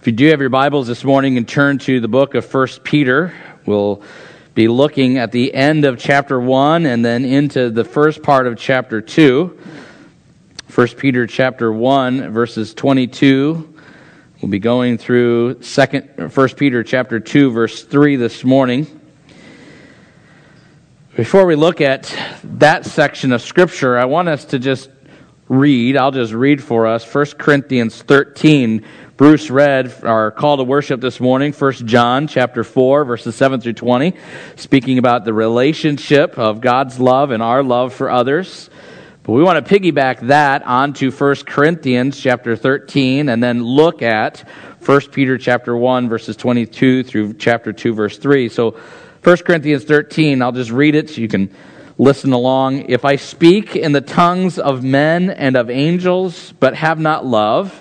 If you do have your Bibles this morning and turn to the book of 1 Peter, we'll be looking at the end of chapter 1 and then into the first part of chapter 2. 1 Peter chapter 1, verses 22. We'll be going through 1 Peter chapter 2, verse 3 this morning. Before we look at that section of Scripture, I want us to just read. I'll just read for us 1 Corinthians 13. Bruce read our call to worship this morning, 1 John chapter 4, verses 7 through 20, speaking about the relationship of God's love and our love for others. But we want to piggyback that onto 1 Corinthians chapter 13 and then look at 1 Peter chapter 1, verses 22 through chapter 2, verse 3. So 1 Corinthians 13, I'll just read it so you can listen along. If I speak in the tongues of men and of angels, but have not love,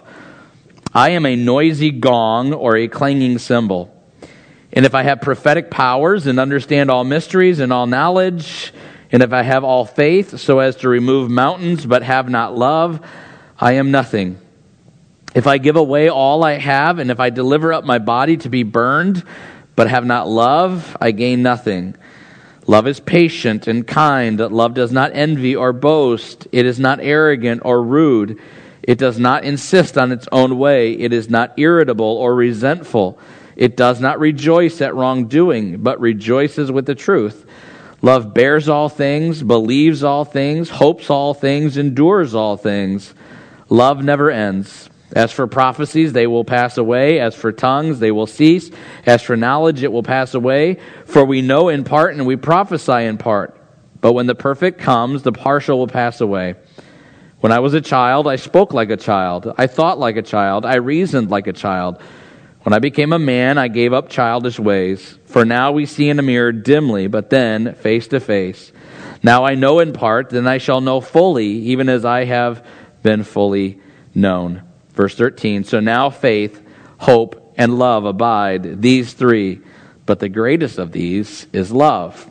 I am a noisy gong or a clanging cymbal. And if I have prophetic powers and understand all mysteries and all knowledge, and if I have all faith so as to remove mountains but have not love, I am nothing. If I give away all I have, and if I deliver up my body to be burned but have not love, I gain nothing. Love is patient and kind. Love does not envy or boast. It is not arrogant or rude. It does not insist on its own way. It is not irritable or resentful. It does not rejoice at wrongdoing, but rejoices with the truth. Love bears all things, believes all things, hopes all things, endures all things. Love never ends. As for prophecies, they will pass away. As for tongues, they will cease. As for knowledge, it will pass away. For we know in part and we prophesy in part. But when the perfect comes, the partial will pass away. When I was a child, I spoke like a child. I thought like a child. I reasoned like a child. When I became a man, I gave up childish ways. For now we see in a mirror dimly, but then face to face. Now I know in part, then I shall know fully, even as I have been fully known. Verse 13, so now faith, hope, and love abide, these three, but the greatest of these is love.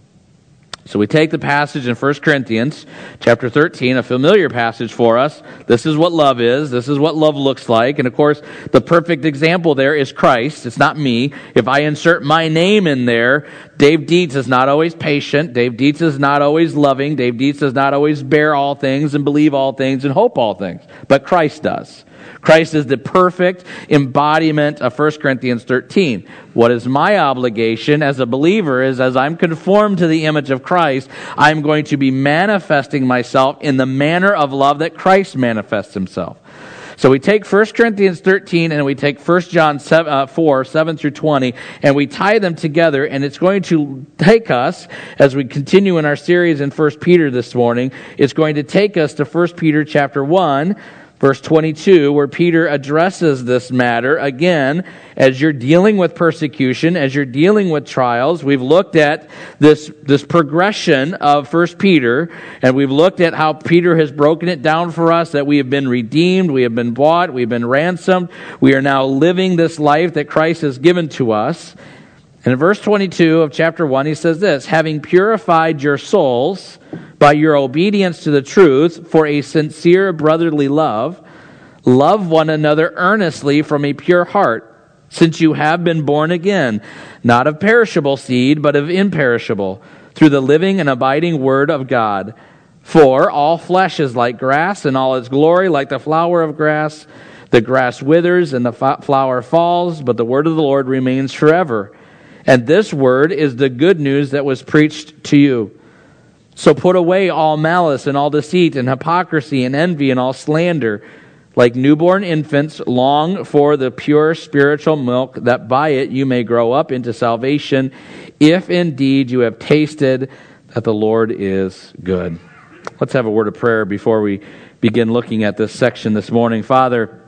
So we take the passage in 1 Corinthians chapter 13, a familiar passage for us. This is what love is. This is what love looks like. And of course, the perfect example there is Christ. It's not me. If I insert my name in there, Dave Dietz is not always patient. Dave Dietz is not always loving. Dave Dietz does not always bear all things and believe all things and hope all things. But Christ does. Christ is the perfect embodiment of 1 Corinthians 13. What is my obligation as a believer is as I'm conformed to the image of Christ, I'm going to be manifesting myself in the manner of love that Christ manifests himself. So we take 1 Corinthians 13 and we take 1 John 4, 7 through 20, and we tie them together, and it's going to take us, as we continue in our series in 1 Peter this morning, it's going to take us to 1 Peter chapter 1, Verse 22, where Peter addresses this matter, again, as you're dealing with persecution, as you're dealing with trials. We've looked at this progression of 1 Peter, and we've looked at how Peter has broken it down for us, that we have been redeemed, we have been bought, we've been ransomed. We are now living this life that Christ has given to us. And in verse 22 of chapter 1, he says this, having purified your souls by your obedience to the truth for a sincere brotherly love, love one another earnestly from a pure heart, since you have been born again, not of perishable seed, but of imperishable, through the living and abiding word of God. For all flesh is like grass, and all its glory like the flower of grass. The grass withers and the flower falls, but the word of the Lord remains forever. And this word is the good news that was preached to you. So put away all malice and all deceit and hypocrisy and envy and all slander. Like newborn infants, long for the pure spiritual milk, that by it you may grow up into salvation, if indeed you have tasted that the Lord is good. Let's have a word of prayer before we begin looking at this section this morning. Father,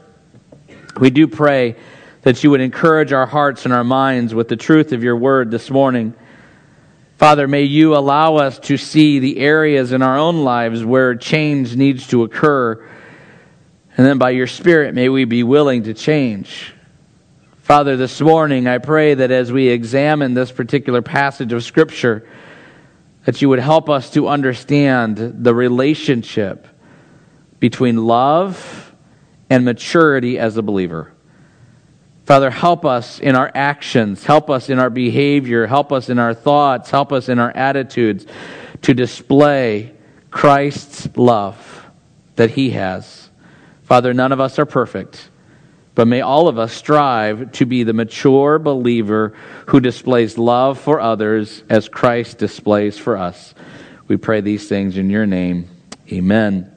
we do pray that you would encourage our hearts and our minds with the truth of your word this morning. Father, may you allow us to see the areas in our own lives where change needs to occur. And then by your Spirit, may we be willing to change. Father, this morning I pray that as we examine this particular passage of Scripture, that you would help us to understand the relationship between love and maturity as a believer. Father, help us in our actions, help us in our behavior, help us in our thoughts, help us in our attitudes to display Christ's love that he has. Father, none of us are perfect, but may all of us strive to be the mature believer who displays love for others as Christ displays for us. We pray these things in your name. Amen.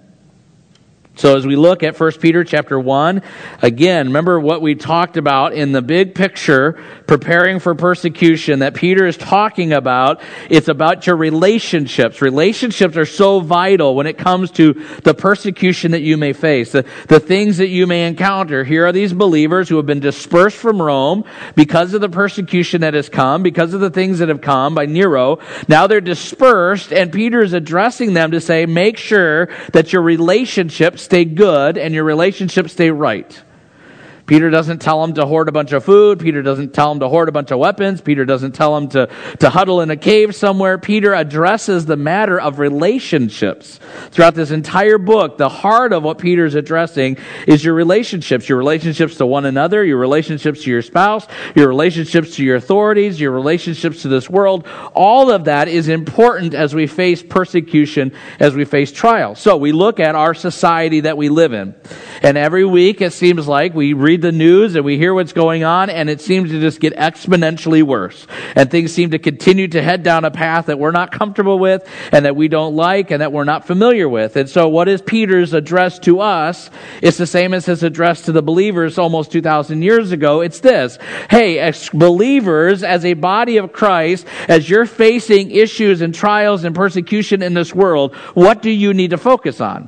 So as we look at 1 Peter chapter 1, again, remember what we talked about in the big picture, preparing for persecution, that Peter is talking about. It's about your relationships. Relationships are so vital when it comes to the persecution that you may face, the things that you may encounter. Here are these believers who have been dispersed from Rome because of the persecution that has come, because of the things that have come by Nero. Now they're dispersed, and Peter is addressing them to say, make sure that your relationships stay good and your relationships stay right. Peter doesn't tell them to hoard a bunch of food. Peter doesn't tell them to hoard a bunch of weapons. Peter doesn't tell them to huddle in a cave somewhere. Peter addresses the matter of relationships. Throughout this entire book, the heart of what Peter's addressing is your relationships to one another, your relationships to your spouse, your relationships to your authorities, your relationships to this world. All of that is important as we face persecution, as we face trials. So we look at our society that we live in. And every week it seems like we read the news and we hear what's going on, and it seems to just get exponentially worse. And things seem to continue to head down a path that we're not comfortable with and that we don't like and that we're not familiar with. And so what is Peter's address to us? It's the same as his address to the believers almost 2,000 years ago. It's this: hey, as believers, as a body of Christ, as you're facing issues and trials and persecution in this world, what do you need to focus on?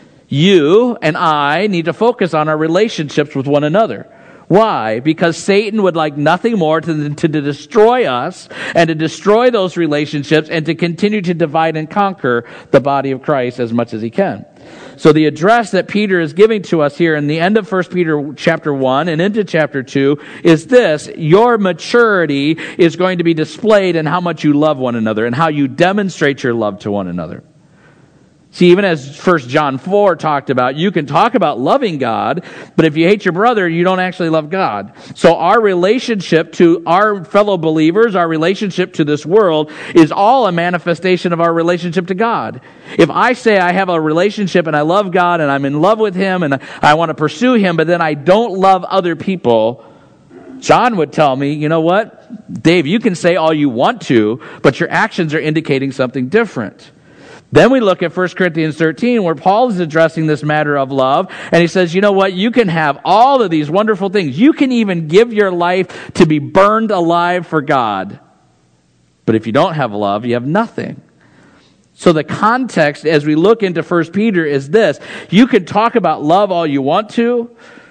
You and I need to focus on our relationships with one another. Why? Because Satan would like nothing more than to destroy us and to destroy those relationships and to continue to divide and conquer the body of Christ as much as he can. So the address that Peter is giving to us here in the end of 1 Peter chapter 1 and into chapter 2 is this: your maturity is going to be displayed in how much you love one another and how you demonstrate your love to one another. See, even as 1 John 4 talked about, you can talk about loving God, but if you hate your brother, you don't actually love God. So our relationship to our fellow believers, our relationship to this world, is all a manifestation of our relationship to God. If I say I have a relationship and I love God and I'm in love with him and I want to pursue him, but then I don't love other people, John would tell me, you know what? Dave, you can say all you want to, but your actions are indicating something different. Then we look at 1 Corinthians 13, where Paul is addressing this matter of love, and he says, you know what, you can have all of these wonderful things. You can even give your life to be burned alive for God. But if you don't have love, you have nothing. So the context as we look into 1 Peter is this: you can talk about love all you want to,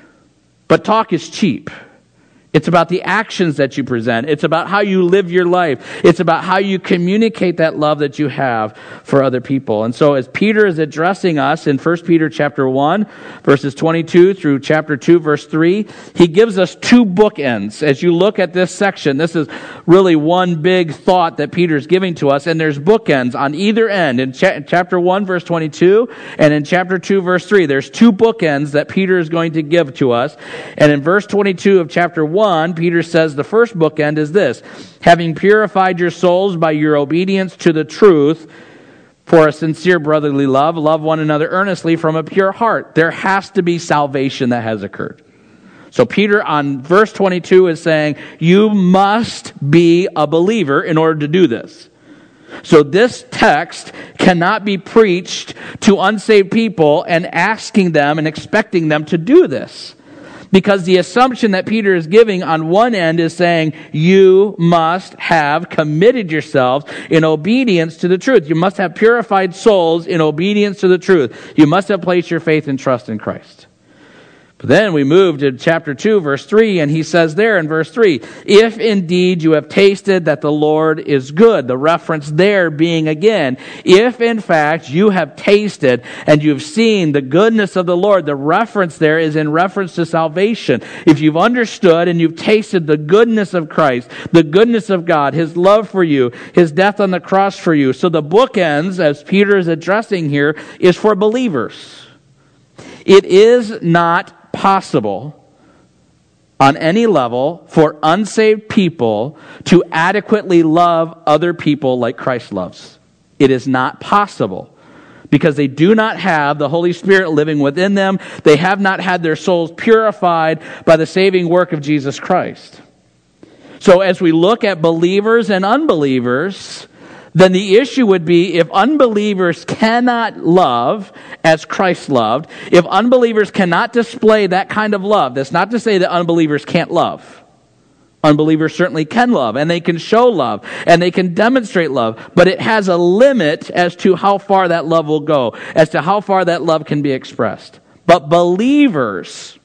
but talk is cheap. It's about the actions that you present. It's about how you live your life. It's about how you communicate that love that you have for other people. And so as Peter is addressing us in 1 Peter chapter 1, verses 22 through chapter 2, verse 3, he gives us two bookends. As you look at this section, this is really one big thought that Peter's giving to us, and there's bookends on either end. In chapter 1, verse 22, and in chapter 2, verse 3, there's two bookends that Peter is going to give to us. And in verse 22 of chapter 1, Peter says the first bookend is this: having purified your souls by your obedience to the truth for a sincere brotherly love, love one another earnestly from a pure heart. There has to be salvation that has occurred. So Peter on verse 22 is saying, you must be a believer in order to do this. So this text cannot be preached to unsaved people and asking them and expecting them to do this. Because the assumption that Peter is giving on one end is saying, you must have committed yourselves in obedience to the truth. You must have purified souls in obedience to the truth. You must have placed your faith and trust in Christ. But then we move to chapter 2, verse 3, and he says there in verse 3, if indeed you have tasted that the Lord is good. The reference there being again, if in fact you have tasted and you've seen the goodness of the Lord, the reference there is in reference to salvation. If you've understood and you've tasted the goodness of Christ, the goodness of God, his love for you, his death on the cross for you. So the bookends, as Peter is addressing here, is for believers. It is not possible on any level for unsaved people to adequately love other people like Christ loves. It is not possible because they do not have the Holy Spirit living within them. They have not had their souls purified by the saving work of Jesus Christ. So as we look at believers and unbelievers, then the issue would be if unbelievers cannot love as Christ loved, if unbelievers cannot display that kind of love, that's not to say that unbelievers can't love. Unbelievers certainly can love, and they can show love, and they can demonstrate love, but it has a limit as to how far that love will go, as to how far that love can be expressed. But believers,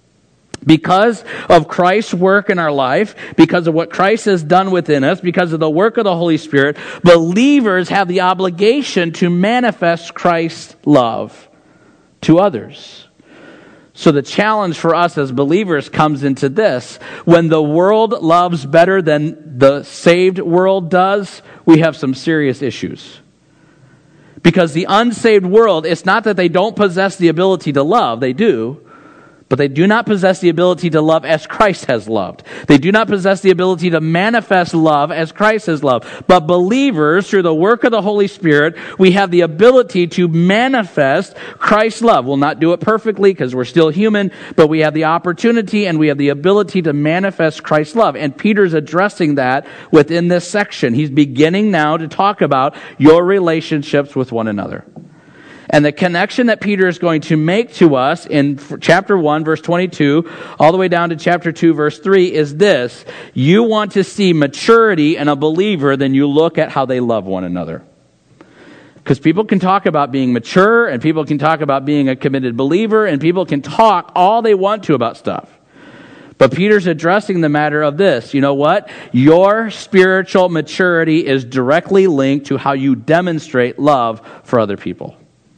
because of Christ's work in our life, because of what Christ has done within us, because of the work of the Holy Spirit, believers have the obligation to manifest Christ's love to others. So the challenge for us as believers comes into this. When the world loves better than the saved world does, we have some serious issues. Because the unsaved world, it's not that they don't possess the ability to love, they do. But they do not possess the ability to love as Christ has loved. They do not possess the ability to manifest love as Christ has loved. But believers, through the work of the Holy Spirit, we have the ability to manifest Christ's love. We'll not do it perfectly because we're still human, but we have the opportunity and we have the ability to manifest Christ's love. And Peter's addressing that within this section. He's beginning now to talk about your relationships with one another. And the connection that Peter is going to make to us in chapter 1, verse 22, all the way down to chapter 2, verse 3, is this. You want to see maturity in a believer, then you look at how they love one another. Because people can talk about being mature, and people can talk about being a committed believer, and people can talk all they want to about stuff. But Peter's addressing the matter of this. You know what? Your spiritual maturity is directly linked to how you demonstrate love for other people.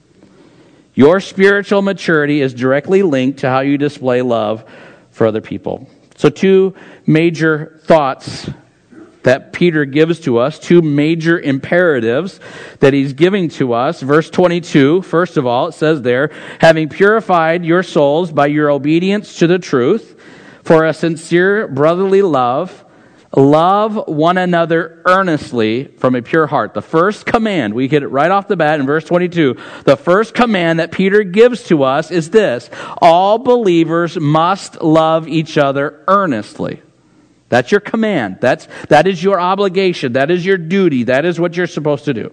Your spiritual maturity is directly linked to how you display love for other people. So two major thoughts that Peter gives to us, two major imperatives that he's giving to us. Verse 22, first of all, it says there, having purified your souls by your obedience to the truth, for a sincere brotherly love, love one another earnestly from a pure heart. The first command, we get it right off the bat in verse 22. The first command that Peter gives to us is this. All believers must love each other earnestly. That's your command. That is your obligation. That is your duty. That is what you're supposed to do.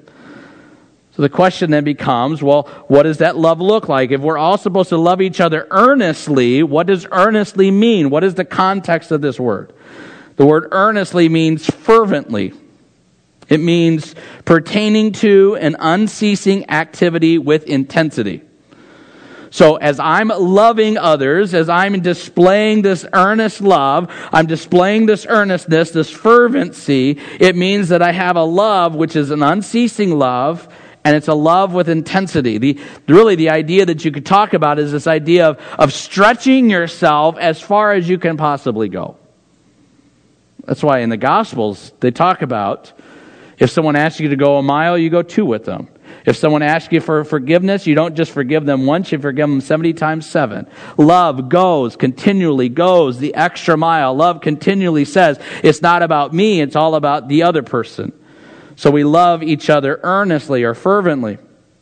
So the question then becomes, well, what does that love look like? If we're all supposed to love each other earnestly, what does earnestly mean? What is the context of this word? The word earnestly means fervently. It means pertaining to an unceasing activity with intensity. So as I'm loving others, as I'm displaying this earnest love, I'm displaying this earnestness, this fervency, it means that I have a love which is an unceasing love, and it's a love with intensity. The idea that you could talk about is this idea of stretching yourself as far as you can possibly go. That's why in the Gospels, they talk about if someone asks you to go a mile, you go 2 with them. If someone asks you for forgiveness, you don't just forgive them once, you forgive them 70 times 7. Love continually goes the extra mile. Love continually says, it's not about me, it's all about the other person. So we love each other earnestly or fervently.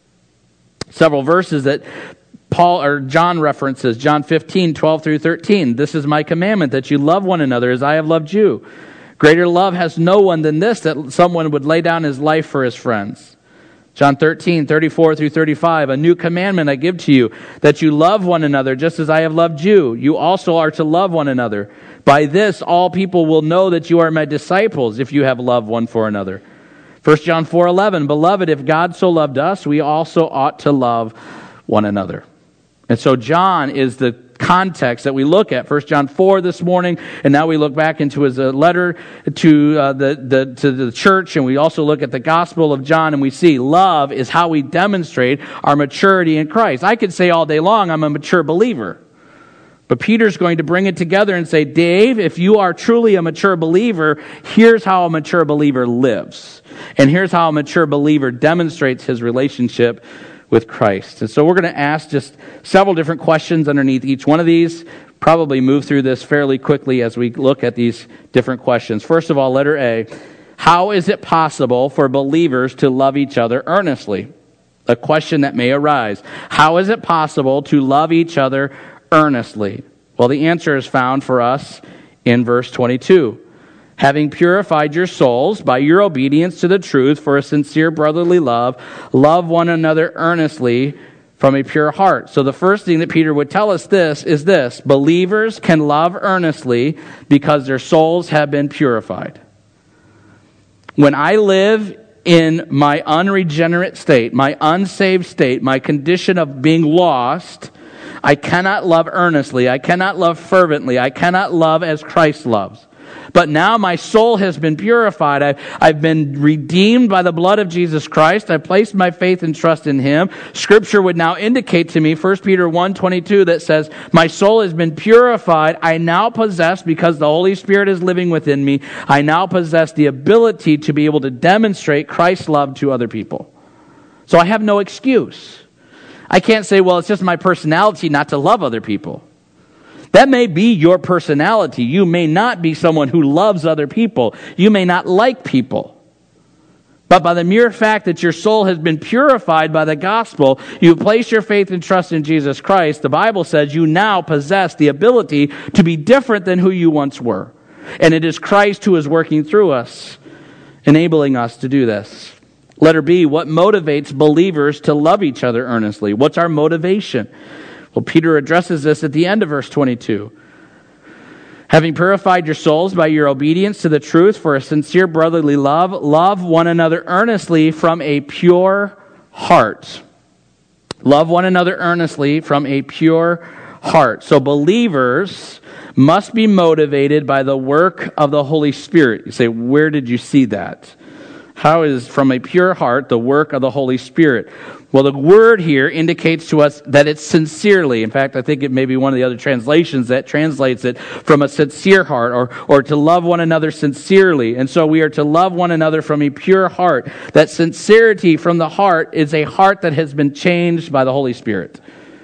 Several verses that Paul or John references, John 15, 12 through 13. This is my commandment, that you love one another as I have loved you. Greater love has no one than this, that someone would lay down his life for his friends. John 13, 34 through 35. A new commandment I give to you, that you love one another just as I have loved you. You also are to love one another. By this all people will know that you are my disciples, if you have love one for another. 1 John 4:11. Beloved, if God so loved us, we also ought to love one another. And so John is the context that we look at. 1 John 4 this morning, and now we look back into his letter to the church, and we also look at the Gospel of John, and we see love is how we demonstrate our maturity in Christ. I could say all day long, I'm a mature believer. But Peter's going to bring it together and say, Dave, if you are truly a mature believer, here's how a mature believer lives. And here's how a mature believer demonstrates his relationship with Christ. And so we're going to ask just several different questions underneath each one of these. probably move through this fairly quickly as we look at these different questions. First of all, letter A, how is it possible for believers to love each other earnestly? A question that may arise. How is it possible to love each other earnestly? Well, the answer is found for us in verse 22. Having purified your souls by your obedience to the truth for a sincere brotherly love, love one another earnestly from a pure heart. So the first thing that Peter would tell us is this. Believers can love earnestly because their souls have been purified. When I live in my unregenerate state, my unsaved state, my condition of being lost, I cannot love earnestly. I cannot love fervently. I cannot love as Christ loves. But now my soul has been purified. I've been redeemed by the blood of Jesus Christ. I placed my faith and trust in Him. Scripture would now indicate to me, 1 Peter 1:22, that says, my soul has been purified. I now possess, because the Holy Spirit is living within me, I now possess the ability to be able to demonstrate Christ's love to other people. So I have no excuse. I can't say, well, it's just my personality not to love other people. That may be your personality. You may not be someone who loves other people. You may not like people. But by the mere fact that your soul has been purified by the gospel, you place your faith and trust in Jesus Christ, the Bible says you now possess the ability to be different than who you once were. And it is Christ who is working through us, enabling us to do this. Letter B, what motivates believers to love each other earnestly? What's our motivation? Well, Peter addresses this at the end of verse 22. Having purified your souls by your obedience to the truth for a sincere brotherly love, love one another earnestly from a pure heart. Love one another earnestly from a pure heart. So believers must be motivated by the work of the Holy Spirit. You say, where did you see that? How is from a pure heart the work of the Holy Spirit? Well, the word here indicates to us that it's sincerely. In fact, I think it may be one of the other translations that translates it from a sincere heart or to love one another sincerely. And so we are to love one another from a pure heart. That sincerity from the heart is a heart that has been changed by the Holy Spirit.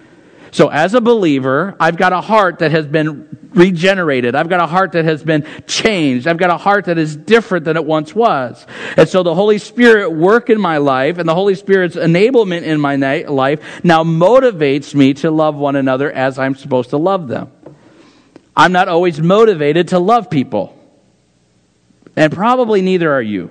So as a believer, I've got a heart that has been regenerated. I've got a heart that has been changed. I've got a heart that is different than it once was. And so the Holy Spirit work in my life and the Holy Spirit's enablement in my life now motivates me to love one another as I'm supposed to love them. I'm not always motivated to love people. And probably neither are you.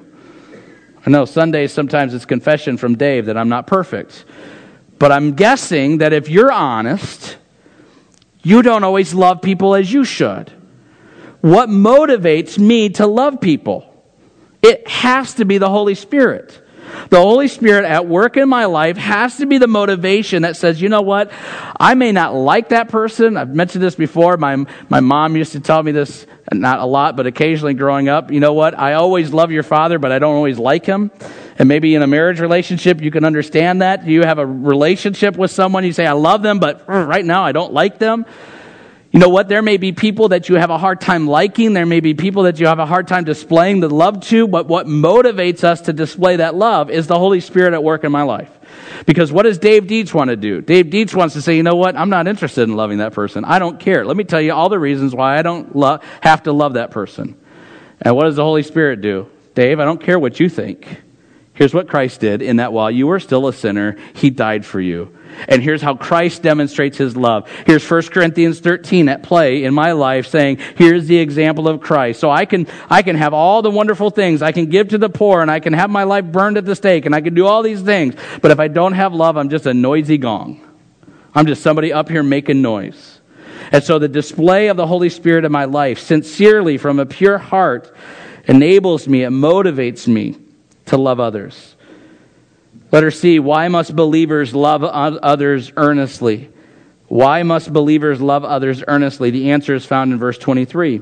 I know Sundays sometimes it's confession from Dave that I'm not perfect. But I'm guessing that if you're honest, you don't always love people as you should. What motivates me to love people? It has to be the Holy Spirit. The Holy Spirit at work in my life has to be the motivation that says, you know what? I may not like that person. I've mentioned this before. My mom used to tell me this, not a lot, but occasionally growing up. You know what? I always love your father, but I don't always like him. And maybe in a marriage relationship, you can understand that. You have a relationship with someone, you say, I love them, but right now I don't like them. You know what? There may be people that you have a hard time liking. There may be people that you have a hard time displaying the love to. But what motivates us to display that love is the Holy Spirit at work in my life. Because what does Dave Dietz want to do? Dave Dietz wants to say, you know what? I'm not interested in loving that person. I don't care. Let me tell you all the reasons why I don't have to love that person. And what does the Holy Spirit do? Dave, I don't care what you think. Here's what Christ did in that while you were still a sinner, He died for you. And here's how Christ demonstrates His love. Here's 1 Corinthians 13 at play in my life saying, here's the example of Christ. So I can have all the wonderful things. I can give to the poor and I can have my life burned at the stake and I can do all these things. But if I don't have love, I'm just a noisy gong. I'm just somebody up here making noise. And so the display of the Holy Spirit in my life, sincerely from a pure heart, enables me, it motivates me to love others. Letter C, why must believers love others earnestly? Why must believers love others earnestly? The answer is found in verse 23.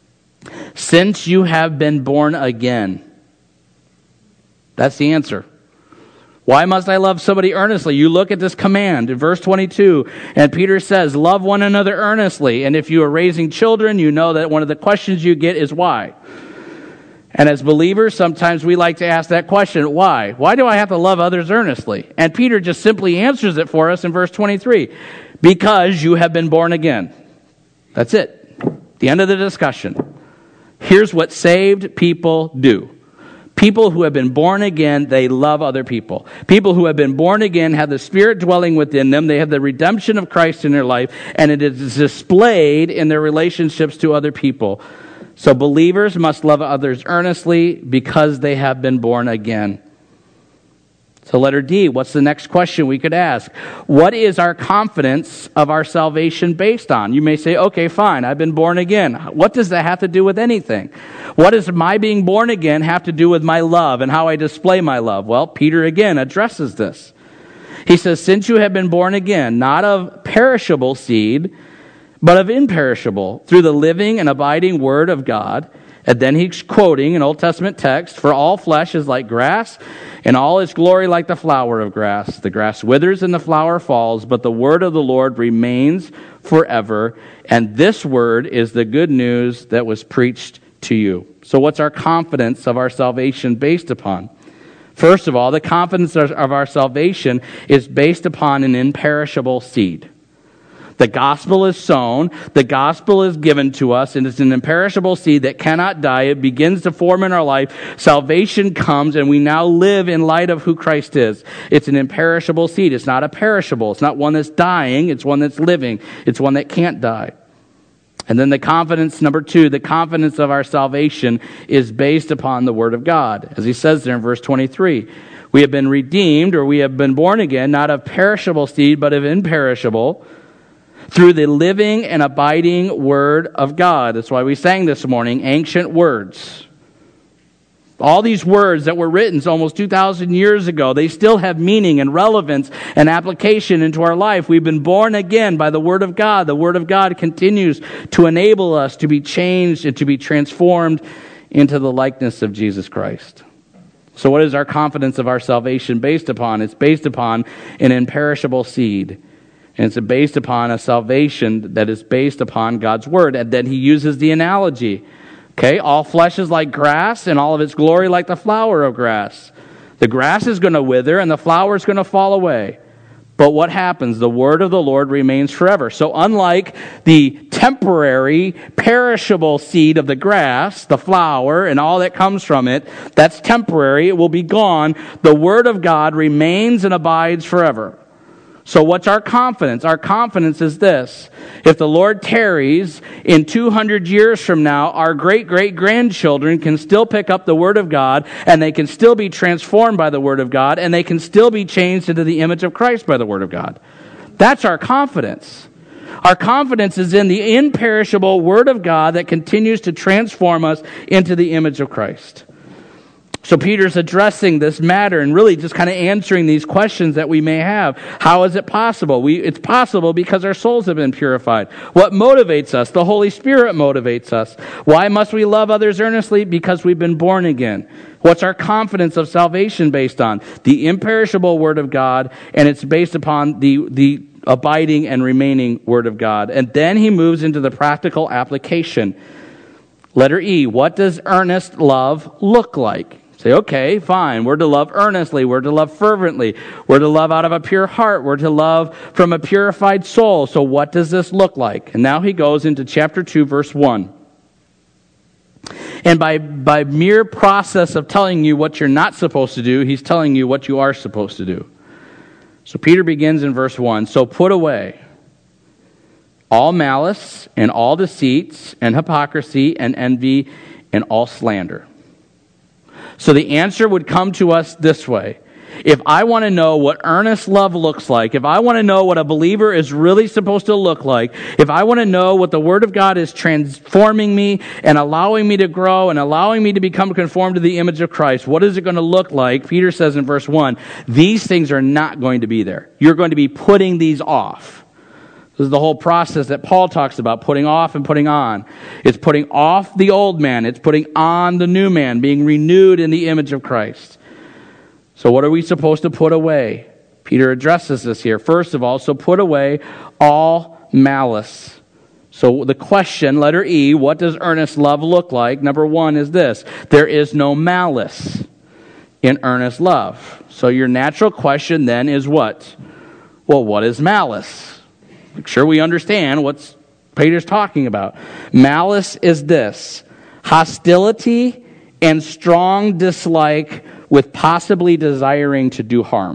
Since you have been born again. That's the answer. Why must I love somebody earnestly? You look at this command in verse 22, and Peter says, love one another earnestly. And if you are raising children, you know that one of the questions you get is why. And as believers, sometimes we like to ask that question, why? Why do I have to love others earnestly? And Peter just simply answers it for us in verse 23. Because you have been born again. That's it. The end of the discussion. Here's what saved people do. People who have been born again, they love other people. People who have been born again have the Spirit dwelling within them. They have the redemption of Christ in their life, and it is displayed in their relationships to other people. So believers must love others earnestly because they have been born again. So letter D, what's the next question we could ask? What is our confidence of our salvation based on? You may say, okay, fine, I've been born again. What does that have to do with anything? What does my being born again have to do with my love and how I display my love? Well, Peter again addresses this. He says, since you have been born again, not of perishable seed, but of imperishable, through the living and abiding word of God. And then he's quoting an Old Testament text, for all flesh is like grass, and all its glory like the flower of grass. The grass withers and the flower falls, but the word of the Lord remains forever. And this word is the good news that was preached to you. So what's our confidence of our salvation based upon? First of all, the confidence of our salvation is based upon an imperishable seed. The gospel is sown, the gospel is given to us, and it's an imperishable seed that cannot die. It begins to form in our life. Salvation comes, and we now live in light of who Christ is. It's an imperishable seed. It's not a perishable. It's not one that's dying. It's one that's living. It's one that can't die. And then the confidence, number two, the confidence of our salvation is based upon the Word of God. As he says there in verse 23, we have been redeemed, or we have been born again, not of perishable seed, but of imperishable, through the living and abiding Word of God. That's why we sang this morning, ancient words. All these words that were written almost 2,000 years ago, they still have meaning and relevance and application into our life. We've been born again by the Word of God. The Word of God continues to enable us to be changed and to be transformed into the likeness of Jesus Christ. So what is our confidence of our salvation based upon? It's based upon an imperishable seed. And it's based upon a salvation that is based upon God's Word. And then he uses the analogy. Okay, all flesh is like grass, and all of its glory like the flower of grass. The grass is going to wither, and the flower is going to fall away. But what happens? The Word of the Lord remains forever. So unlike the temporary, perishable seed of the grass, the flower, and all that comes from it, that's temporary, it will be gone. The Word of God remains and abides forever. So what's our confidence? Our confidence is this. If the Lord tarries, in 200 years from now, our great-great-grandchildren can still pick up the Word of God, and they can still be transformed by the Word of God, and they can still be changed into the image of Christ by the Word of God. That's our confidence. Our confidence is in the imperishable Word of God that continues to transform us into the image of Christ. So Peter's addressing this matter and really just kind of answering these questions that we may have. How is it possible? It's possible because our souls have been purified. What motivates us? The Holy Spirit motivates us. Why must we love others earnestly? Because we've been born again. What's our confidence of salvation based on? The imperishable Word of God, and it's based upon the abiding and remaining Word of God. And then he moves into the practical application. Letter E, what does earnest love look like? Say, okay, fine. We're to love earnestly. We're to love fervently. We're to love out of a pure heart. We're to love from a purified soul. So what does this look like? And now he goes into chapter 2, verse 1. And by mere process of telling you what you're not supposed to do, he's telling you what you are supposed to do. So Peter begins in verse 1. So put away all malice and all deceits and hypocrisy and envy and all slander. So the answer would come to us this way. If I want to know what earnest love looks like, if I want to know what a believer is really supposed to look like, if I want to know what the Word of God is transforming me and allowing me to grow and allowing me to become conformed to the image of Christ, what is it going to look like? Peter says in verse 1, these things are not going to be there. You're going to be putting these off. This is the whole process that Paul talks about, putting off and putting on. It's putting off the old man. It's putting on the new man, being renewed in the image of Christ. So what are we supposed to put away? Peter addresses this here. First of all, so put away all malice. So the question, letter E, what does earnest love look like? Number one is this. There is no malice in earnest love. So your natural question then is what? Well, what is malice? Make sure we understand what's Peter's talking about. Malice is this: hostility and strong dislike with possibly desiring to do harm.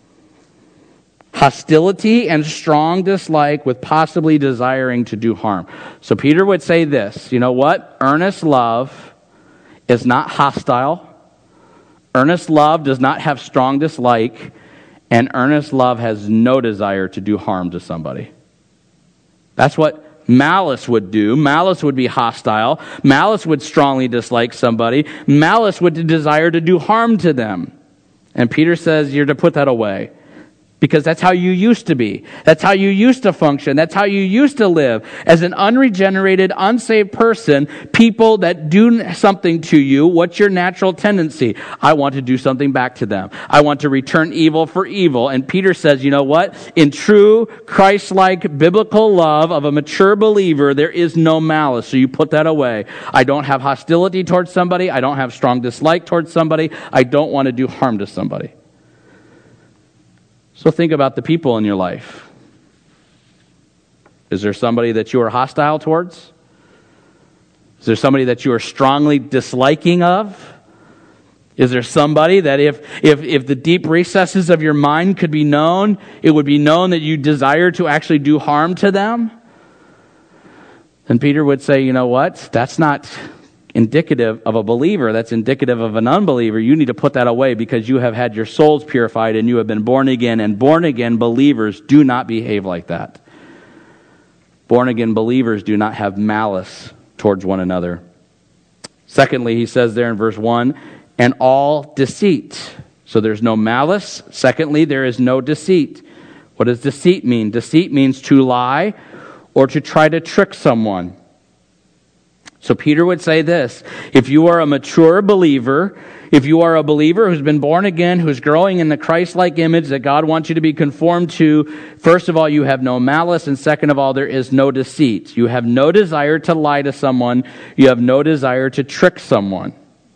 Hostility and strong dislike with possibly desiring to do harm. So Peter would say this: you know what? Earnest love is not hostile. Earnest love does not have strong dislike. And earnest love has no desire to do harm to somebody. That's what malice would do. Malice would be hostile. Malice would strongly dislike somebody. Malice would desire to do harm to them. And Peter says you're to put that away. Because that's how you used to be. That's how you used to function. That's how you used to live. As an unregenerated, unsaved person, people that do something to you, what's your natural tendency? I want to do something back to them. I want to return evil for evil. And Peter says, you know what? In true Christ-like biblical love of a mature believer, there is no malice. So you put that away. I don't have hostility towards somebody. I don't have strong dislike towards somebody. I don't want to do harm to somebody. So think about the people in your life. Is there somebody that you are hostile towards? Is there somebody that you are strongly disliking of? Is there somebody that if the deep recesses of your mind could be known, it would be known that you desire to actually do harm to them? And Peter would say, you know what? That's not indicative of a believer. That's indicative of an unbeliever. You need to put that away because you have had your souls purified and you have been born again. And born again believers do not behave like that. Born again believers do not have malice towards one another. Secondly, he says there in verse 1, and all deceit. So there's no malice. Secondly, there is no deceit. What does deceit mean? Deceit means to lie or to try to trick someone. So Peter would say this: if you are a mature believer, if you are a believer who's been born again, who's growing in the Christ-like image that God wants you to be conformed to, first of all, you have no malice, and second of all, there is no deceit. You have no desire to lie to someone. You have no desire to trick someone.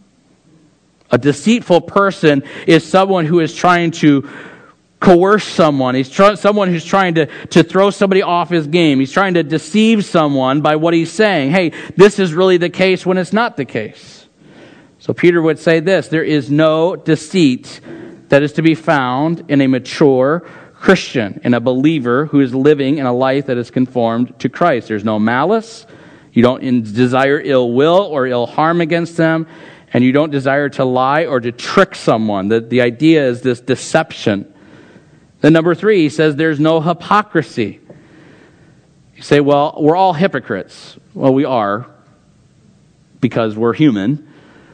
A deceitful person is someone who is trying to coerce someone. He's someone who's trying to throw somebody off his game. He's trying to deceive someone by what he's saying. Hey, this is really the case when it's not the case. So Peter would say this: there is no deceit that is to be found in a mature Christian, in a believer who is living in a life that is conformed to Christ. There's no malice. You don't desire ill will or ill harm against them. And you don't desire to lie or to trick someone. The idea is this deception. Then number 3, he says there's no hypocrisy. You say, well, we're all hypocrites. Well, we are, because we're human.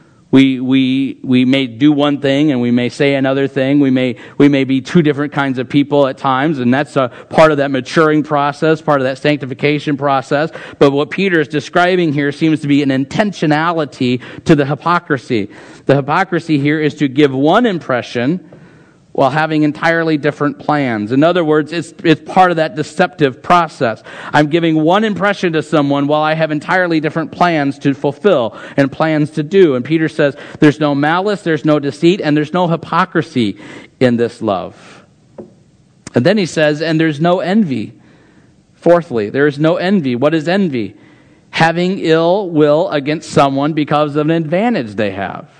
We may do one thing and we may say another thing. We may be two different kinds of people at times, and that's a part of that maturing process, part of that sanctification process. But what Peter is describing here seems to be an intentionality to the hypocrisy. The hypocrisy here is to give one impression while having entirely different plans. In other words, it's part of that deceptive process. I'm giving one impression to someone while I have entirely different plans to fulfill and plans to do. And Peter says there's no malice, there's no deceit, and there's no hypocrisy in this love. And then he says, and there's no envy. Fourthly, there is no envy. What is envy? Having ill will against someone because of an advantage they have.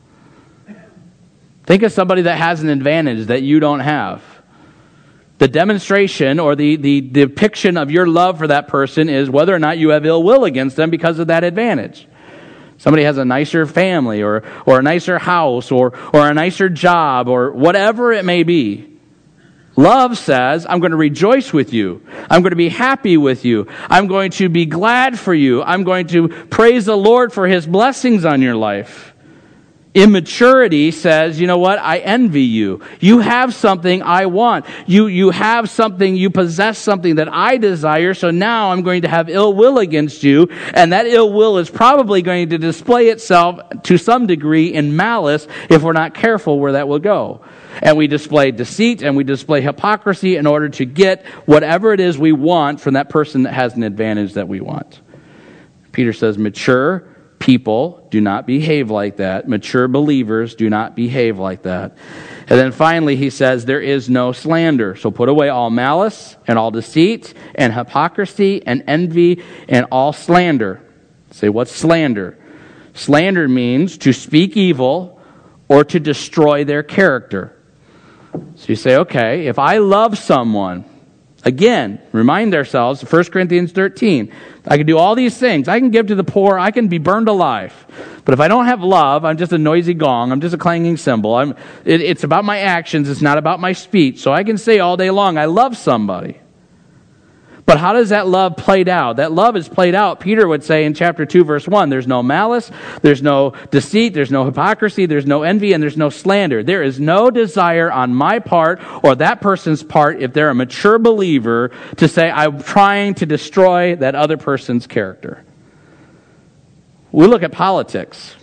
Think of somebody that has an advantage that you don't have. The demonstration or the depiction of your love for that person is whether or not you have ill will against them because of that advantage. Somebody has a nicer family or a nicer house or a nicer job or whatever it may be. Love says, I'm going to rejoice with you. I'm going to be happy with you. I'm going to be glad for you. I'm going to praise the Lord for His blessings on your life. Immaturity says, you know what? I envy you. You have something I want. You have something, you possess something that I desire, so now I'm going to have ill will against you, and that ill will is probably going to display itself to some degree in malice if we're not careful where that will go. And we display deceit and we display hypocrisy in order to get whatever it is we want from that person that has an advantage that we want. Peter says, mature people do not behave like that. Mature believers do not behave like that. And then finally, he says, there is no slander. So put away all malice and all deceit and hypocrisy and envy and all slander. Say, what's slander? Slander means to speak evil or to destroy their character. So you say, okay, if I love someone, again, remind ourselves, 1 Corinthians 13, I can do all these things. I can give to the poor. I can be burned alive. But if I don't have love, I'm just a noisy gong. I'm just a clanging cymbal. It's about my actions. It's not about my speech. So I can say all day long, I love somebody. But how does that love played out? That love is played out, Peter would say in chapter 2, verse 1, there's no malice, there's no deceit, there's no hypocrisy, there's no envy, and there's no slander. There is no desire on my part or that person's part, if they're a mature believer, to say, I'm trying to destroy that other person's character. We look at politics.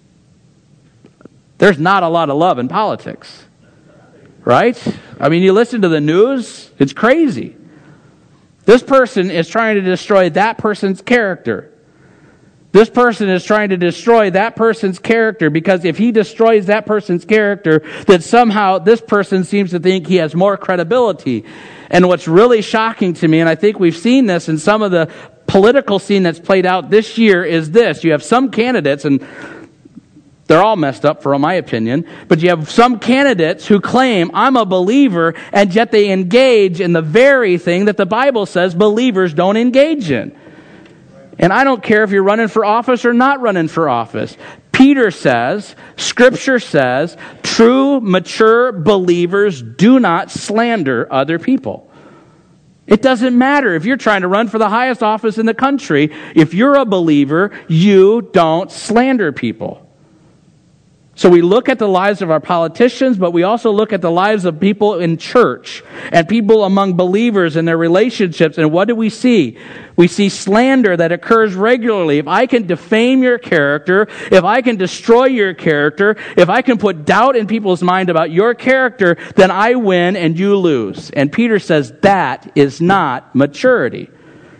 There's not a lot of love in politics. Right? I mean, you listen to the news, it's crazy. This person is trying to destroy that person's character. This person is trying to destroy that person's character because if he destroys that person's character, then somehow this person seems to think he has more credibility. And what's really shocking to me, and I think we've seen this in some of the political scene that's played out this year, is this. You have some candidates, and they're all messed up for my opinion, but you have some candidates who claim, I'm a believer, and yet they engage in the very thing that the Bible says believers don't engage in. And I don't care if you're running for office or not running for office. Peter says, Scripture says, true, mature believers do not slander other people. It doesn't matter if you're trying to run for the highest office in the country. If you're a believer, you don't slander people. So we look at the lives of our politicians, but we also look at the lives of people in church and people among believers and their relationships. And what do we see? We see slander that occurs regularly. If I can defame your character, if I can destroy your character, if I can put doubt in people's mind about your character, then I win and you lose. And Peter says that is not maturity.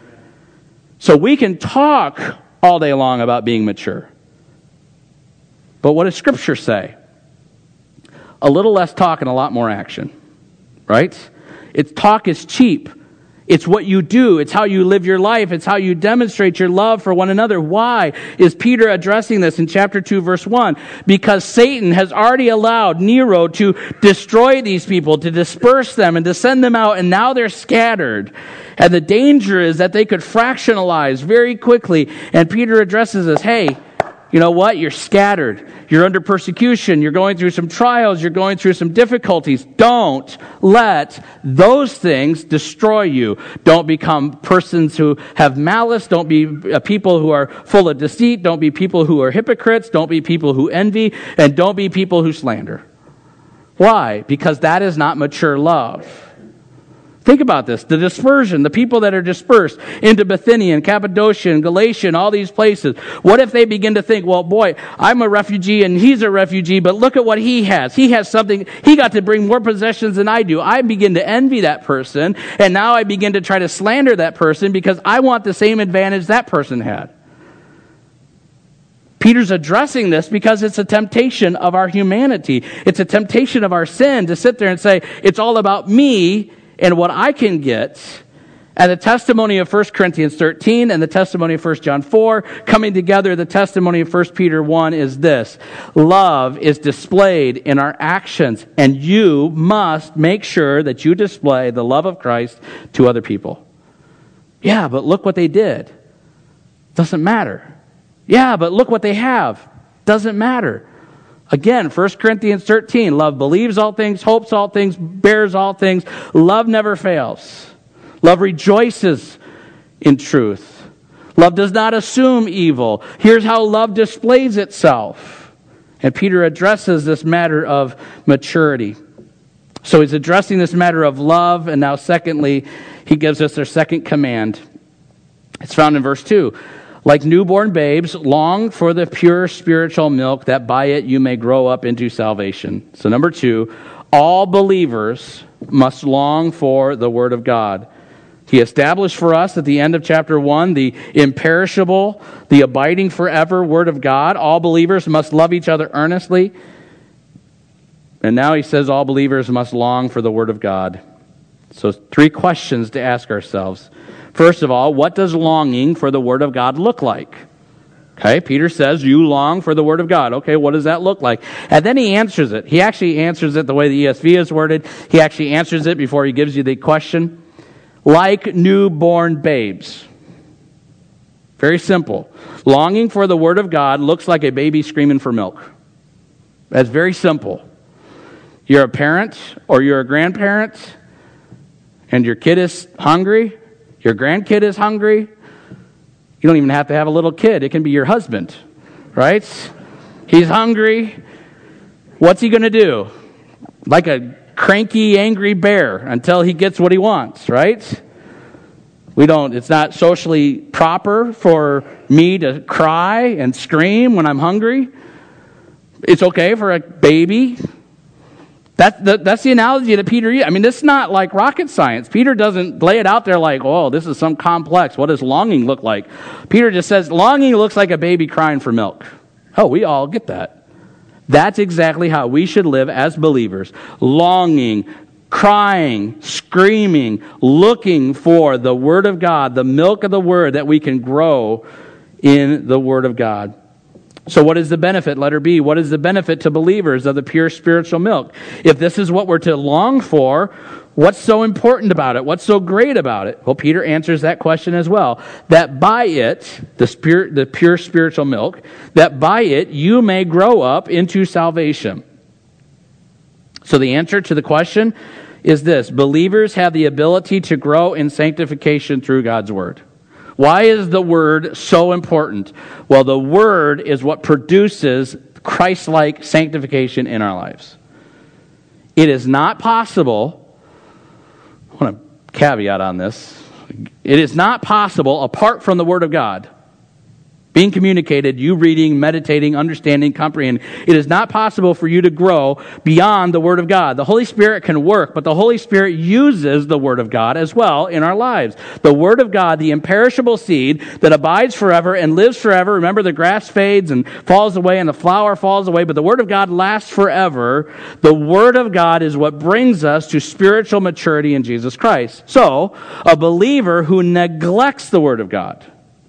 So we can talk all day long about being mature. But what does Scripture say? A little less talk and a lot more action. Right? Talk is cheap. It's what you do. It's how you live your life. It's how you demonstrate your love for one another. Why is Peter addressing this in chapter 2, verse 1? Because Satan has already allowed Nero to destroy these people, to disperse them, and to send them out, and now they're scattered. And the danger is that they could fractionalize very quickly. And Peter addresses this, hey, you know what? You're scattered. You're under persecution. You're going through some trials. You're going through some difficulties. Don't let those things destroy you. Don't become persons who have malice. Don't be people who are full of deceit. Don't be people who are hypocrites. Don't be people who envy. And don't be people who slander. Why? Because that is not mature love. Think about this. The dispersion, the people that are dispersed into Bithynia and Cappadocia and Galatia and all these places. What if they begin to think, well, boy, I'm a refugee and he's a refugee, but look at what he has. He has something, he got to bring more possessions than I do. I begin to envy that person, and now I begin to try to slander that person because I want the same advantage that person had. Peter's addressing this because it's a temptation of our humanity. It's a temptation of our sin to sit there and say, it's all about me and what I can get. And the testimony of 1 Corinthians 13 and the testimony of 1 John 4 coming together, the testimony of 1 Peter 1 is this. Love is displayed in our actions, and you must make sure that you display the love of Christ to other people. Yeah, but look what they did. Doesn't matter. Yeah, but look what they have. Doesn't matter. Again, 1 Corinthians 13, love believes all things, hopes all things, bears all things. Love never fails. Love rejoices in truth. Love does not assume evil. Here's how love displays itself. And Peter addresses this matter of maturity. So he's addressing this matter of love, and now secondly, he gives us our second command. It's found in verse 2. Like newborn babes, long for the pure spiritual milk, that by it you may grow up into salvation. So number 2, all believers must long for the Word of God. He established for us at the end of chapter 1 the imperishable, the abiding forever Word of God. All believers must love each other earnestly. And now he says all believers must long for the Word of God. So 3 questions to ask ourselves. First of all, what does longing for the Word of God look like? Okay, Peter says, you long for the Word of God. Okay, what does that look like? And then he answers it. He actually answers it the way the ESV is worded. He actually answers it before he gives you the question. Like newborn babes. Very simple. Longing for the Word of God looks like a baby screaming for milk. That's very simple. You're a parent or you're a grandparent, and your kid is hungry, your grandkid is hungry. You don't even have to have a little kid. It can be your husband, right? He's hungry. What's he going to do? Like a cranky, angry bear until he gets what he wants, right? It's not socially proper for me to cry and scream when I'm hungry. It's okay for a baby. That's the analogy that Peter used. I mean, this is not like rocket science. Peter doesn't lay it out there like, oh, this is some complex. What does longing look like? Peter just says, longing looks like a baby crying for milk. Oh, we all get that. That's exactly how we should live as believers. Longing, crying, screaming, looking for the Word of God, the milk of the Word, that we can grow in the Word of God. So what is the benefit? Letter B, what is the benefit to believers of the pure spiritual milk? If this is what we're to long for, what's so important about it? What's so great about it? Well, Peter answers that question as well. That by it, the pure spiritual milk, that by it you may grow up into salvation. So the answer to the question is this: believers have the ability to grow in sanctification through God's Word. Why is the Word so important? Well, the Word is what produces Christ-like sanctification in our lives. It is not possible, I want a caveat on this, it is not possible apart from the Word of God being communicated, you reading, meditating, understanding, comprehending. It is not possible for you to grow beyond the Word of God. The Holy Spirit can work, but the Holy Spirit uses the Word of God as well in our lives. The Word of God, the imperishable seed that abides forever and lives forever. Remember, the grass fades and falls away and the flower falls away, but the Word of God lasts forever. The Word of God is what brings us to spiritual maturity in Jesus Christ. So, a believer who neglects the Word of God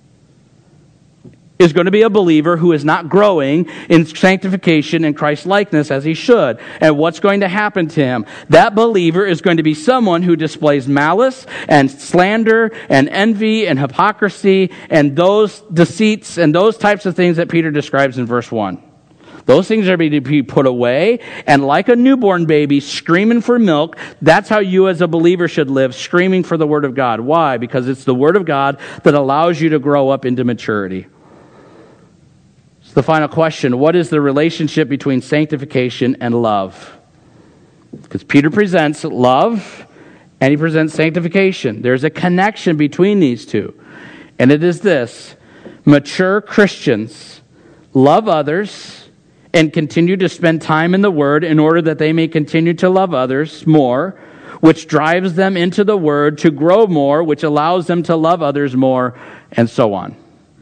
is going to be a believer who is not growing in sanctification and Christ-likeness as he should. And what's going to happen to him? That believer is going to be someone who displays malice and slander and envy and hypocrisy and those deceits and those types of things that Peter describes in verse 1. Those things are to be put away, and like a newborn baby screaming for milk, that's how you as a believer should live, screaming for the Word of God. Why? Because it's the Word of God that allows you to grow up into maturity. The final question: what is the relationship between sanctification and love? Because Peter presents love and he presents sanctification. There's a connection between these two. And it is this: mature Christians love others and continue to spend time in the Word in order that they may continue to love others more, which drives them into the Word to grow more, which allows them to love others more, and so on.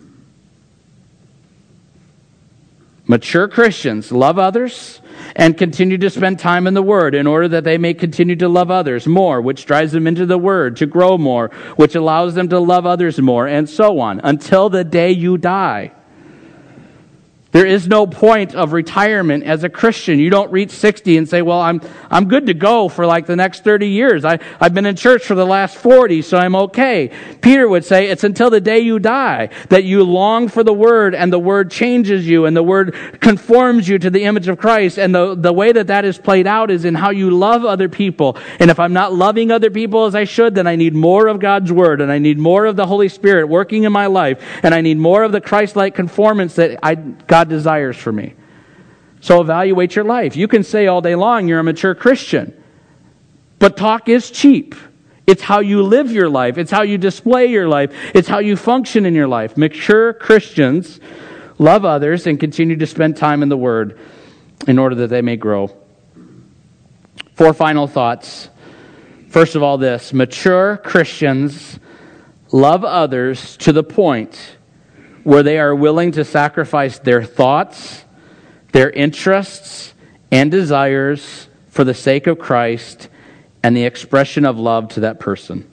Mature Christians love others and continue to spend time in the Word in order that they may continue to love others more, which drives them into the Word to grow more, which allows them to love others more, and so on, until the day you die. There is no point of retirement as a Christian. You don't reach 60 and say, well, I'm good to go for like the next 30 years. I've been in church for the last 40, so I'm okay. Peter would say it's until the day you die that you long for the Word, and the Word changes you, and the Word conforms you to the image of Christ. And the way that is played out is in how you love other people. And if I'm not loving other people as I should, then I need more of God's Word, and I need more of the Holy Spirit working in my life, and I need more of the Christ-like conformance that God desires for me. So evaluate your life. You can say all day long you're a mature Christian, but talk is cheap. It's how you live your life. It's how you display your life. It's how you function in your life. Mature Christians love others and continue to spend time in the Word in order that they may grow. 4 final thoughts. First of all, this: mature Christians love others to the point where they are willing to sacrifice their thoughts, their interests, and desires for the sake of Christ and the expression of love to that person.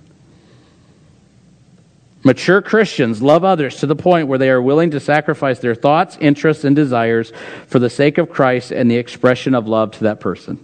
Mature Christians love others to the point where they are willing to sacrifice their thoughts, interests, and desires for the sake of Christ and the expression of love to that person.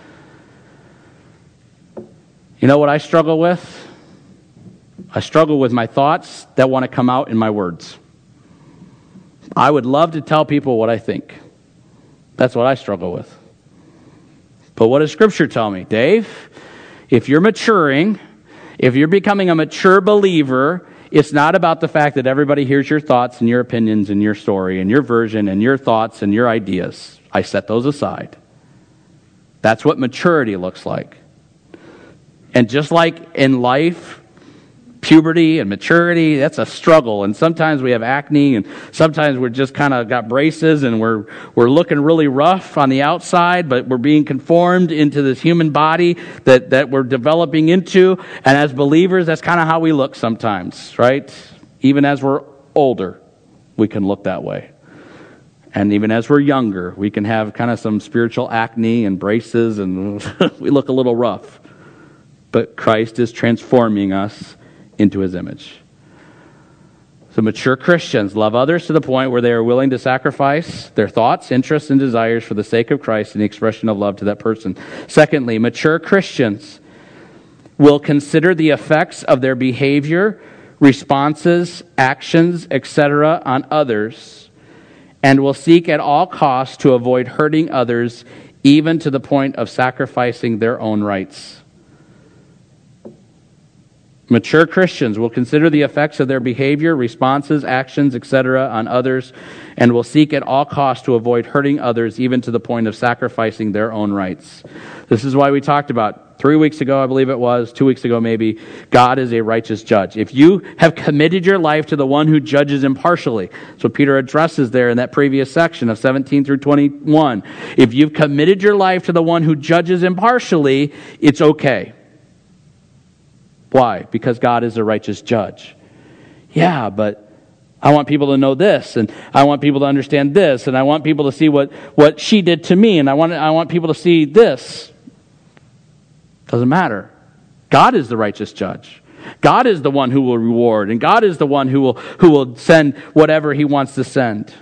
You know what I struggle with? I struggle with my thoughts that want to come out in my words. I would love to tell people what I think. That's what I struggle with. But what does Scripture tell me? Dave, if you're maturing, if you're becoming a mature believer, it's not about the fact that everybody hears your thoughts and your opinions and your story and your version and your thoughts and your ideas. I set those aside. That's what maturity looks like. And just like in life, puberty and maturity, that's a struggle. And sometimes we have acne, and sometimes we're just kind of got braces, and we're looking really rough on the outside, but we're being conformed into this human body that we're developing into. And as believers, that's kind of how we look sometimes, right? Even as we're older, we can look that way. And even as we're younger, we can have kind of some spiritual acne and braces, and we look a little rough. But Christ is transforming us into His image. So mature Christians love others to the point where they are willing to sacrifice their thoughts, interests, and desires for the sake of Christ and the expression of love to that person. Secondly, mature Christians will consider the effects of their behavior, responses, actions, etc. on others, and will seek at all costs to avoid hurting others, even to the point of sacrificing their own rights. Mature Christians will consider the effects of their behavior, responses, actions, etc. on others, and will seek at all costs to avoid hurting others, even to the point of sacrificing their own rights. This is why we talked about 3 weeks ago, I believe it was, 2 weeks ago maybe, God is a righteous judge. If you have committed your life to the one who judges impartially, that's what Peter addresses there in that previous section of 17 through 21. If you've committed your life to the one who judges impartially, it's okay. Why? Because God is a righteous judge. Yeah, but I want people to know this, and I want people to understand this, and I want people to see what she did to me, and I want people to see this. Doesn't matter. God is the righteous judge. God is the one who will reward, and God is the one who will send whatever He wants to send.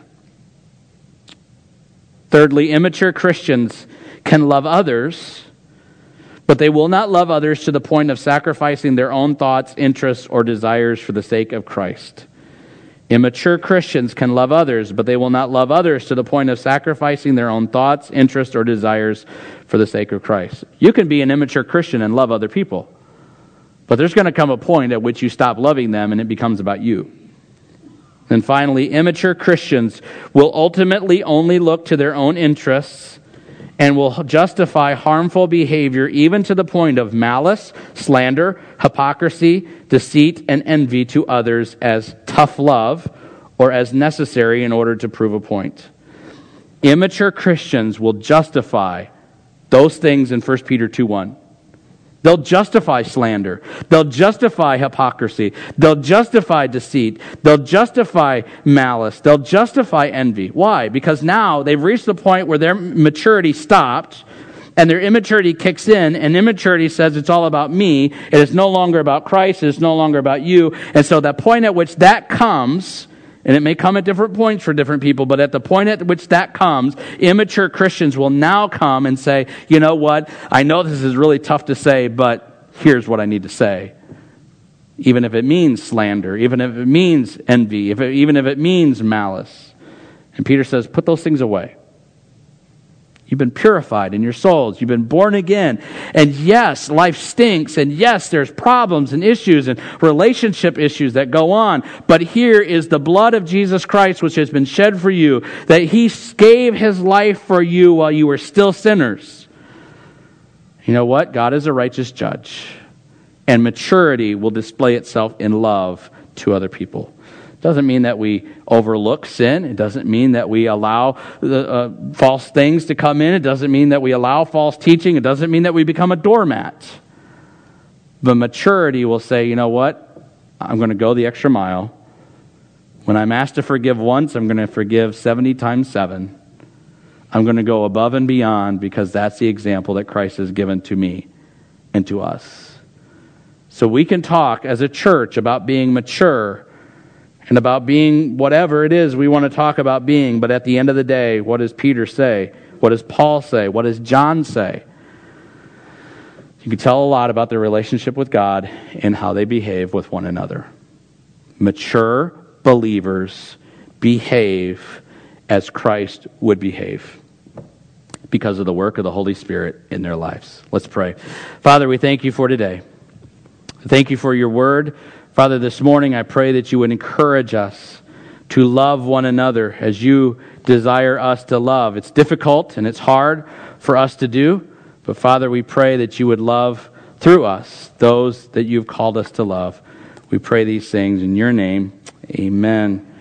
Thirdly, immature Christians can love others, but they will not love others to the point of sacrificing their own thoughts, interests, or desires for the sake of Christ. Immature Christians can love others, but they will not love others to the point of sacrificing their own thoughts, interests, or desires for the sake of Christ. You can be an immature Christian and love other people, but there's going to come a point at which you stop loving them and it becomes about you. And finally, immature Christians will ultimately only look to their own interests and will justify harmful behavior even to the point of malice, slander, hypocrisy, deceit, and envy to others as tough love or as necessary in order to prove a point. Immature Christians will justify those things in 1 Peter 2:1. They'll justify slander. They'll justify hypocrisy. They'll justify deceit. They'll justify malice. They'll justify envy. Why? Because now they've reached the point where their maturity stopped and their immaturity kicks in, and immaturity says it's all about me. It is no longer about Christ. It is no longer about you. And so that point at which that comes, and it may come at different points for different people, but at the point at which that comes, immature Christians will now come and say, you know what, I know this is really tough to say, but here's what I need to say. Even if it means slander, even if it means envy, even if it means malice. And Peter says, put those things away. You've been purified in your souls. You've been born again. And yes, life stinks. And yes, there's problems and issues and relationship issues that go on. But here is the blood of Jesus Christ, which has been shed for you, that He gave His life for you while you were still sinners. You know what? God is a righteous judge. And maturity will display itself in love to other people. Doesn't mean that we overlook sin. It doesn't mean that we allow false things to come in. It doesn't mean that we allow false teaching. It doesn't mean that we become a doormat. But maturity will say, you know what? I'm going to go the extra mile. When I'm asked to forgive once, I'm going to forgive 70 times 7. I'm going to go above and beyond because that's the example that Christ has given to me and to us. So we can talk as a church about being mature and about being whatever it is we want to talk about being, but at the end of the day, what does Peter say? What does Paul say? What does John say? You can tell a lot about their relationship with God and how they behave with one another. Mature believers behave as Christ would behave because of the work of the Holy Spirit in their lives. Let's pray. Father, we thank you for today. Thank you for your word. Father, this morning I pray that you would encourage us to love one another as you desire us to love. It's difficult and it's hard for us to do, but Father, we pray that you would love through us those that you've called us to love. We pray these things in your name. Amen.